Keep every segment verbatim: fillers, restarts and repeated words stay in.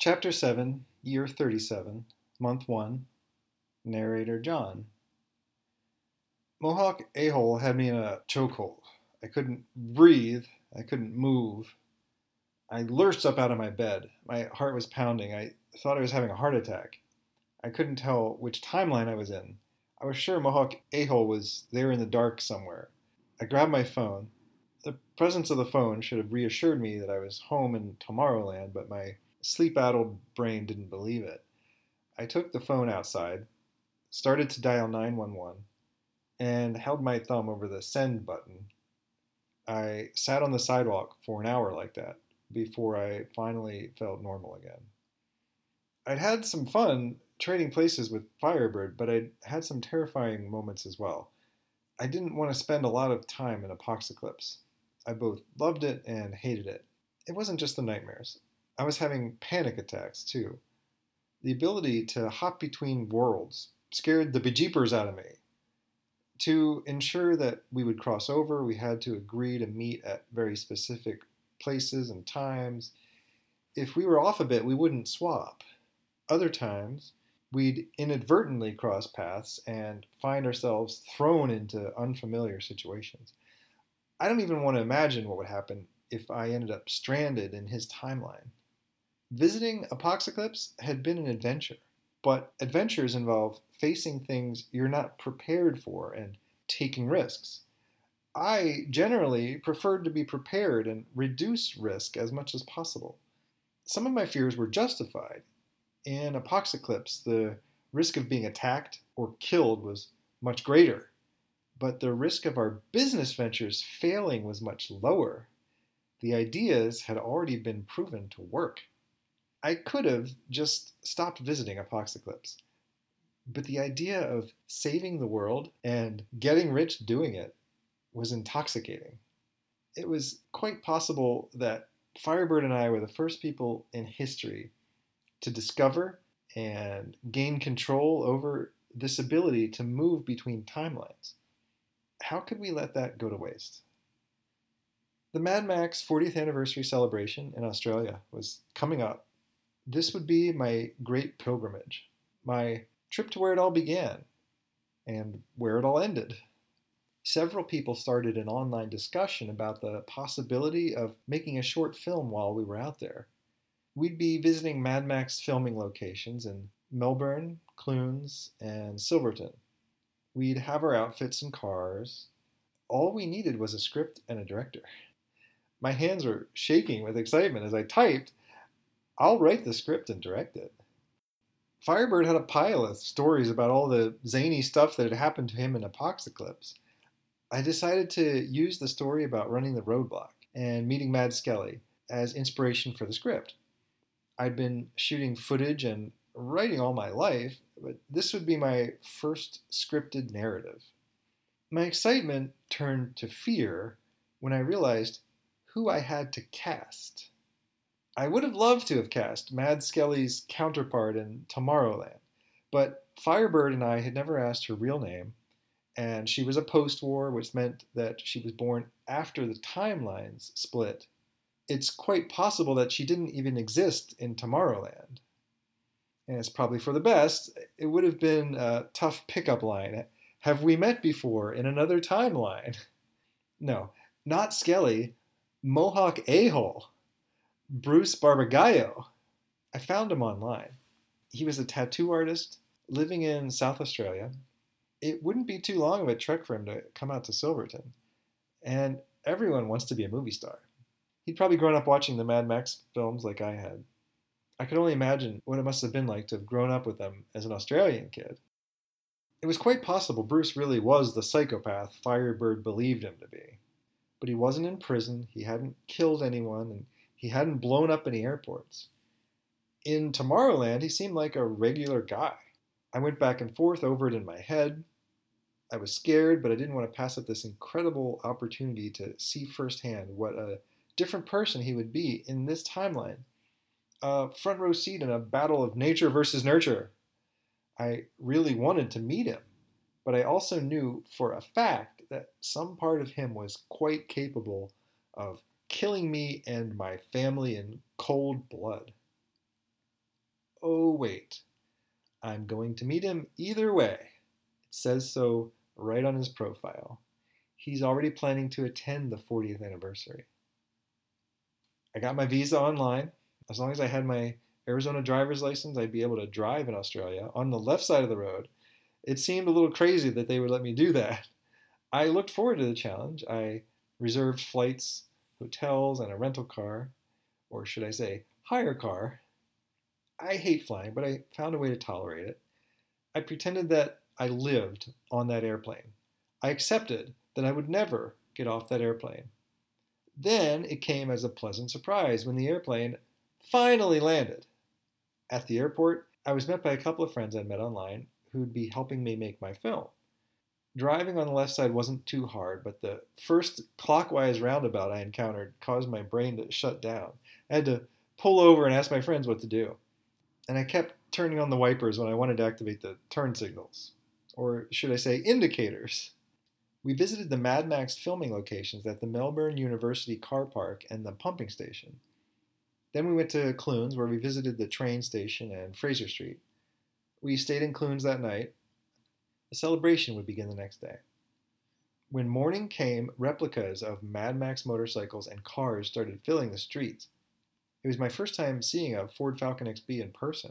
Chapter seven, Year thirty-seven, Month one, Narrator John. Mohawk A-hole had me in a chokehold. I couldn't breathe. I couldn't move. I lurched up out of my bed. My heart was pounding. I thought I was having a heart attack. I couldn't tell which timeline I was in. I was sure Mohawk A-hole was there in the dark somewhere. I grabbed my phone. The presence of the phone should have reassured me that I was home in Tomorrowland, but my sleep-addled brain didn't believe it. I took the phone outside, started to dial nine one one, and held my thumb over the send button. I sat on the sidewalk for an hour like that before I finally felt normal again. I'd had some fun trading places with Firebird, but I'd had some terrifying moments as well. I didn't want to spend a lot of time in Apocalypse. I both loved it and hated it. It wasn't just the nightmares. I was having panic attacks, too. The ability to hop between worlds scared the bejeepers out of me. To ensure that we would cross over, we had to agree to meet at very specific places and times. If we were off a bit, we wouldn't swap. Other times, we'd inadvertently cross paths and find ourselves thrown into unfamiliar situations. I don't even want to imagine what would happen if I ended up stranded in his timeline. Visiting Apocalypse had been an adventure, but adventures involve facing things you're not prepared for and taking risks. I generally preferred to be prepared and reduce risk as much as possible. Some of my fears were justified. In Apocalypse, the risk of being attacked or killed was much greater, but the risk of our business ventures failing was much lower. The ideas had already been proven to work. I could have just stopped visiting Apocalypse, but the idea of saving the world and getting rich doing it was intoxicating. It was quite possible that Firebird and I were the first people in history to discover and gain control over this ability to move between timelines. How could we let that go to waste? The Mad Max fortieth anniversary celebration in Australia was coming up. This would be my great pilgrimage, my trip to where it all began and where it all ended. Several people started an online discussion about the possibility of making a short film while we were out there. We'd be visiting Mad Max filming locations in Melbourne, Clunes, and Silverton. We'd have our outfits and cars. All we needed was a script and a director. My hands were shaking with excitement as I typed, "I'll write the script and direct it." Firebird had a pile of stories about all the zany stuff that had happened to him in Apocalypse. I decided to use the story about running the roadblock and meeting Mad Skelly as inspiration for the script. I'd been shooting footage and writing all my life, but this would be my first scripted narrative. My excitement turned to fear when I realized who I had to cast. I would have loved to have cast Mad Skelly's counterpart in Tomorrowland, but Firebird and I had never asked her real name, and she was a post-war, which meant that she was born after the timelines split. It's quite possible that she didn't even exist in Tomorrowland. And it's probably for the best. It would have been a tough pickup line. Have we met before in another timeline? No, not Skelly, Mohawk A-hole. Bruce Barbagallo. I found him online. He was a tattoo artist living in South Australia. It wouldn't be too long of a trek for him to come out to Silverton. And everyone wants to be a movie star. He'd probably grown up watching the Mad Max films like I had. I could only imagine what it must have been like to have grown up with them as an Australian kid. It was quite possible Bruce really was the psychopath Firebird believed him to be. But he wasn't in prison, he hadn't killed anyone, and he hadn't blown up any airports. In Tomorrowland, he seemed like a regular guy. I went back and forth over it in my head. I was scared, but I didn't want to pass up this incredible opportunity to see firsthand what a different person he would be in this timeline. A front row seat in a battle of nature versus nurture. I really wanted to meet him, but I also knew for a fact that some part of him was quite capable of killing me and my family in cold blood. oh wait, I'm going to meet him either way. It says so right on his profile. He's already planning to attend the fortieth anniversary. I got my visa online. As long as I had my Arizona driver's license, I'd be able to drive in Australia on the left side of the road. It seemed a little crazy that they would let me do that. I looked forward to the challenge. I reserved flights, hotels, and a rental car, or should I say, hire car. I hate flying, but I found a way to tolerate it. I pretended that I lived on that airplane. I accepted that I would never get off that airplane. Then it came as a pleasant surprise when the airplane finally landed. At the airport, I was met by a couple of friends I'd met online who'd be helping me make my film. Driving on the left side wasn't too hard, but the first clockwise roundabout I encountered caused my brain to shut down. I had to pull over and ask my friends what to do. And I kept turning on the wipers when I wanted to activate the turn signals. Or should I say indicators? We visited the Mad Max filming locations at the Melbourne University car park and the pumping station. Then we went to Clunes, where we visited the train station and Fraser Street. We stayed in Clunes that night. The celebration would begin the next day. When morning came, replicas of Mad Max motorcycles and cars started filling the streets. It was my first time seeing a Ford Falcon X B in person.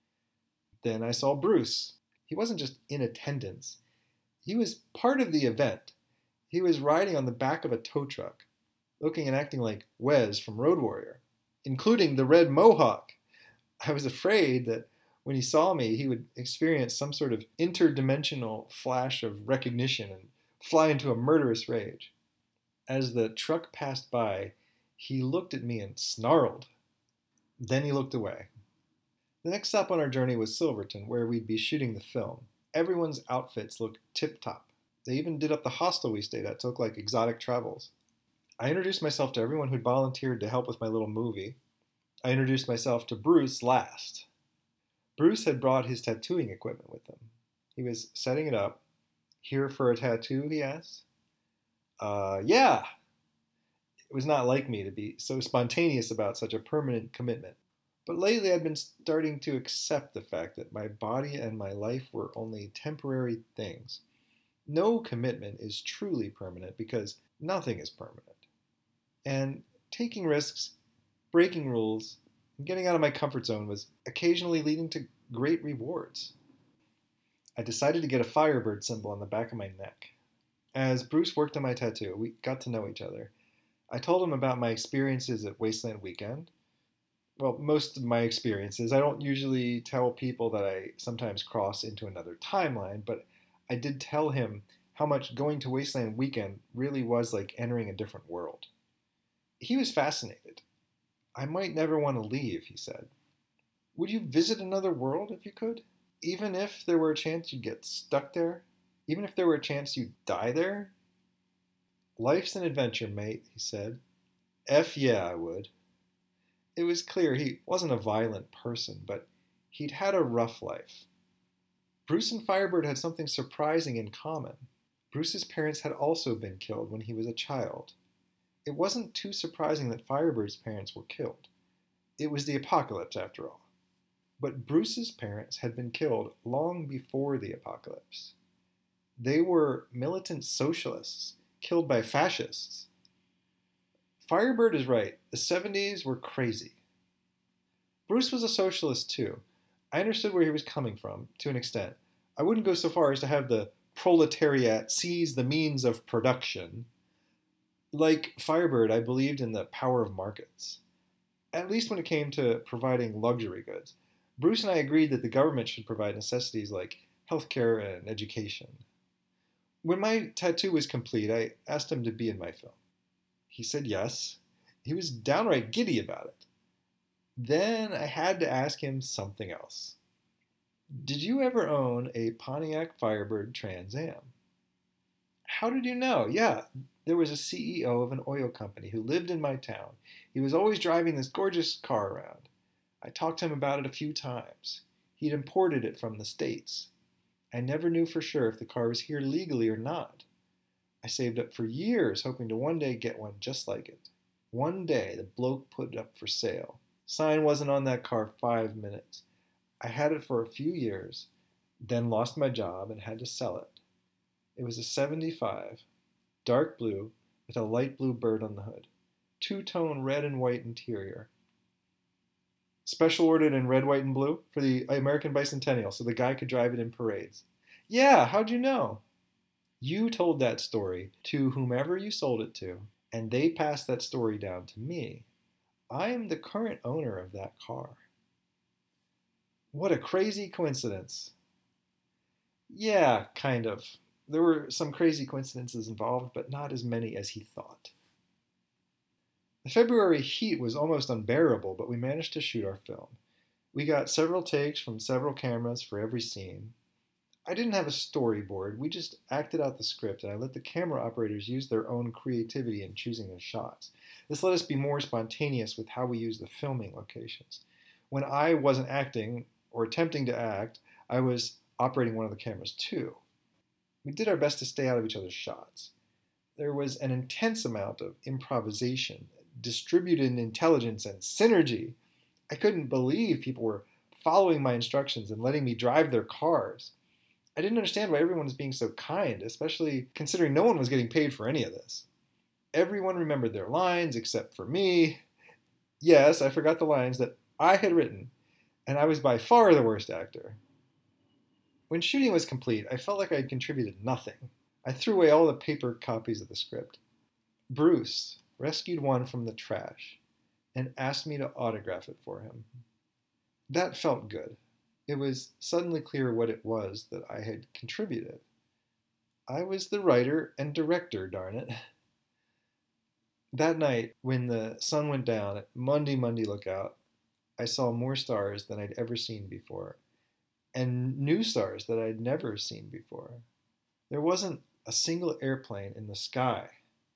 Then I saw Bruce. He wasn't just in attendance. He was part of the event. He was riding on the back of a tow truck, looking and acting like Wes from Road Warrior, including the red mohawk. I was afraid that when he saw me, he would experience some sort of interdimensional flash of recognition and fly into a murderous rage. As the truck passed by, he looked at me and snarled. Then he looked away. The next stop on our journey was Silverton, where we'd be shooting the film. Everyone's outfits looked tip-top. They even did up the hostel we stayed at to look like exotic travels. I introduced myself to everyone who'd volunteered to help with my little movie. I introduced myself to Bruce last. Bruce had brought his tattooing equipment with him. He was setting it up. Here for a tattoo, he asked. Uh, yeah. It was not like me to be so spontaneous about such a permanent commitment. But lately I'd been starting to accept the fact that my body and my life were only temporary things. No commitment is truly permanent because nothing is permanent. And taking risks, breaking rules, and getting out of my comfort zone was occasionally leading to great rewards. I decided to get a Firebird symbol on the back of my neck. As Bruce worked on my tattoo, we got to know each other. I told him about my experiences at Wasteland Weekend. Well, most of my experiences. I don't usually tell people that I sometimes cross into another timeline, but I did tell him how much going to Wasteland Weekend really was like entering a different world. He was fascinated. I might never want to leave, he said. Would you visit another world if you could? Even if there were a chance you'd get stuck there? Even if there were a chance you'd die there? Life's an adventure, mate, he said. F yeah, I would. It was clear he wasn't a violent person, but he'd had a rough life. Bruce and Firebird had something surprising in common. Bruce's parents had also been killed when he was a child. It wasn't too surprising that Firebird's parents were killed. It was the apocalypse, after all. But Bruce's parents had been killed long before the apocalypse. They were militant socialists, killed by fascists. Firebird is right. The seventies were crazy. Bruce was a socialist too. I understood where he was coming from, to an extent. I wouldn't go so far as to have the proletariat seize the means of production. Like Firebird, I believed in the power of markets. At least when it came to providing luxury goods. Bruce and I agreed that the government should provide necessities like healthcare and education. When my tattoo was complete, I asked him to be in my film. He said yes. He was downright giddy about it. Then I had to ask him something else. Did you ever own a Pontiac Firebird Trans Am? How did you know? Yeah, there was a C E O of an oil company who lived in my town. He was always driving this gorgeous car around. I talked to him about it a few times. He'd imported it from the States. I never knew for sure if the car was here legally or not. I saved up for years hoping to one day get one just like it. One day the bloke put it up for sale. Sign wasn't on that car five minutes. I had it for a few years, then lost my job and had to sell it. It was a seventy-five, dark blue, with a light blue bird on the hood. Two-tone red and white interior. Special ordered in red, white, and blue for the American Bicentennial so the guy could drive it in parades. Yeah, how'd you know? You told that story to whomever you sold it to, and they passed that story down to me. I am the current owner of that car. What a crazy coincidence. Yeah, kind of. There were some crazy coincidences involved, but not as many as he thought. The February heat was almost unbearable, but we managed to shoot our film. We got several takes from several cameras for every scene. I didn't have a storyboard, we just acted out the script, and I let the camera operators use their own creativity in choosing their shots. This let us be more spontaneous with how we use the filming locations. When I wasn't acting, or attempting to act, I was operating one of the cameras too. We did our best to stay out of each other's shots. There was an intense amount of improvisation, distributed intelligence, and synergy. I couldn't believe people were following my instructions and letting me drive their cars. I didn't understand why everyone was being so kind, especially considering no one was getting paid for any of this. Everyone remembered their lines except for me. Yes, I forgot the lines that I had written, and I was by far the worst actor. When shooting was complete, I felt like I had contributed nothing. I threw away all the paper copies of the script. Bruce rescued one from the trash and asked me to autograph it for him. That felt good. It was suddenly clear what it was that I had contributed. I was the writer and director, darn it. That night, when the sun went down at Monday, Monday Lookout, I saw more stars than I'd ever seen before, and new stars that I'd never seen before. There wasn't a single airplane in the sky.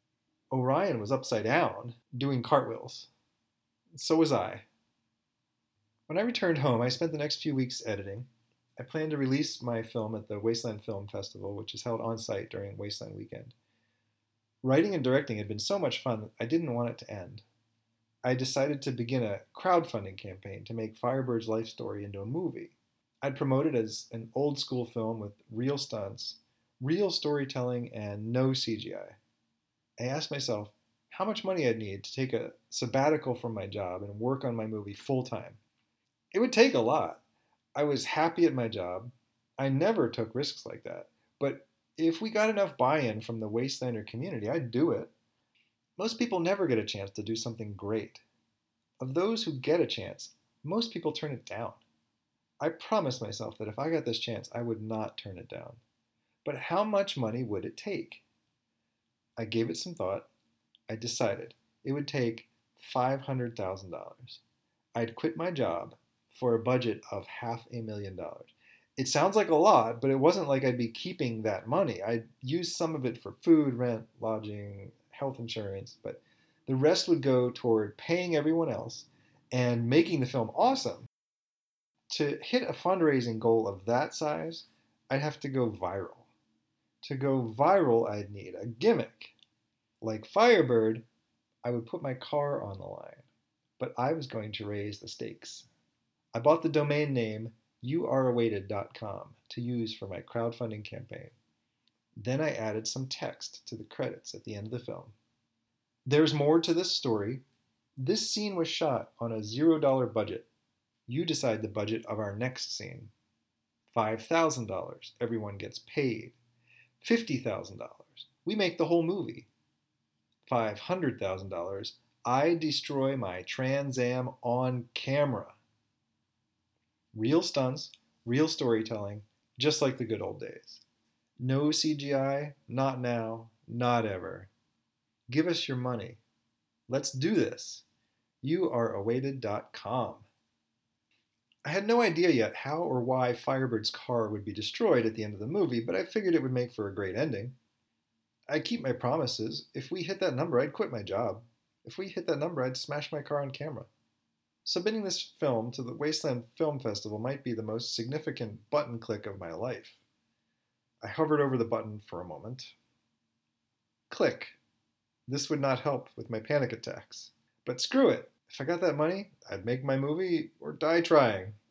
Orion was upside down, doing cartwheels. So was I. When I returned home, I spent the next few weeks editing. I planned to release my film at the Wasteland Film Festival, which is held on-site during Wasteland Weekend. Writing and directing had been so much fun that I didn't want it to end. I decided to begin a crowdfunding campaign to make Firebird's life story into a movie. I'd promote it as an old school film with real stunts, real storytelling, and no C G I. I asked myself how much money I'd need to take a sabbatical from my job and work on my movie full time. It would take a lot. I was happy at my job. I never took risks like that. But if we got enough buy-in from the Wastelander community, I'd do it. Most people never get a chance to do something great. Of those who get a chance, most people turn it down. I promised myself that if I got this chance, I would not turn it down. But how much money would it take? I gave it some thought. I decided it would take five hundred thousand dollars. I'd quit my job for a budget of half a million dollars. It sounds like a lot, but it wasn't like I'd be keeping that money. I'd use some of it for food, rent, lodging, health insurance, but the rest would go toward paying everyone else and making the film awesome. To hit a fundraising goal of that size, I'd have to go viral. To go viral, I'd need a gimmick. Like Firebird, I would put my car on the line, but I was going to raise the stakes. I bought the domain name you are awaited dot com to use for my crowdfunding campaign. Then I added some text to the credits at the end of the film. There's more to this story. This scene was shot on a zero dollar budget. You decide the budget of our next scene. five thousand dollars. Everyone gets paid. fifty thousand dollars. We make the whole movie. five hundred thousand dollars. I destroy my Trans Am on camera. Real stunts, real storytelling, just like the good old days. No C G I, not now, not ever. Give us your money. Let's do this. you are awaited dot com. I had no idea yet how or why Firebird's car would be destroyed at the end of the movie, but I figured it would make for a great ending. I keep my promises. If we hit that number, I'd quit my job. If we hit that number, I'd smash my car on camera. Submitting this film to the Wasteland Film Festival might be the most significant button click of my life. I hovered over the button for a moment. Click. This would not help with my panic attacks. But screw it. If I got that money, I'd make my movie or die trying.